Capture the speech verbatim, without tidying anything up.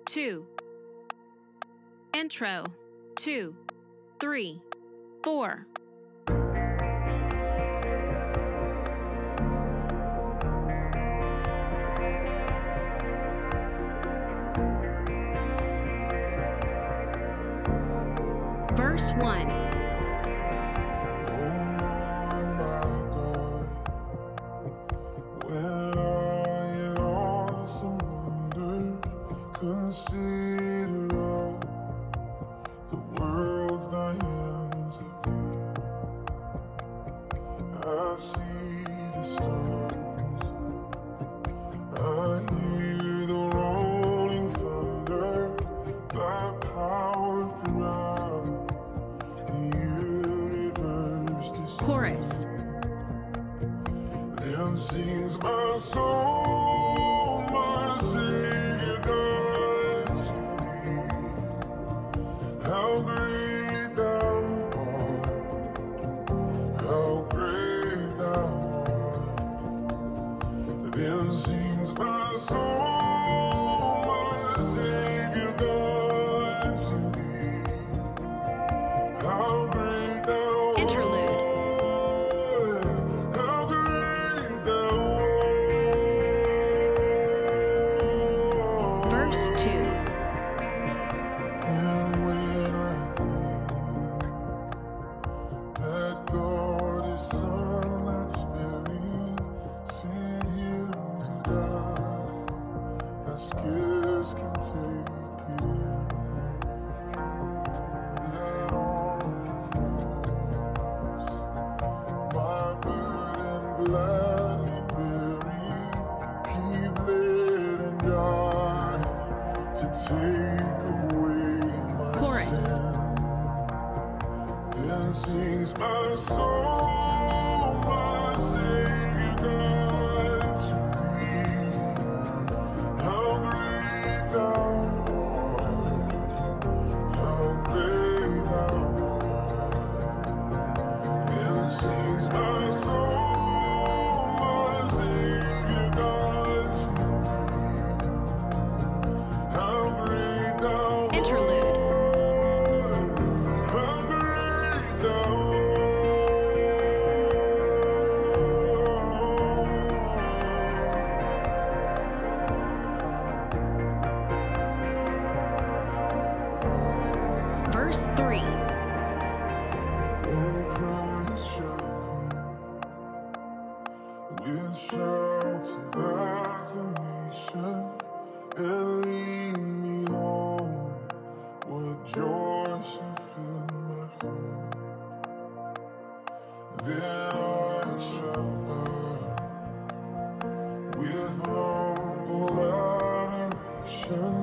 two. Intro, two, three, four. Verse one. Consider all the world's thy hands have made. I see the stars, I hear the rolling thunder, thy power throughout the universe displays. Chorus. Then sings my soul, my Savior God, to thee. How great thou art, how great thou art. Then sings my soul, my Savior God, to thee. How great thou art. Interlude. Verse two. And when I think that God is Son not sparing, sent him to die, I scarce can take it in. That on the cross, my burden gladly bearing, he bled and died to take away my Chorus. sin. Then sings my soul, my Savior God, to thee. How great thou art, how great thou art. Then sings my soul, my Savior God, to thee. How great thou art. Interlude. How great thou Verse three. When Christ shall come with shouts of acclamation and lead me home, what joy shall fill my heart. Then I shall bow with humble adoration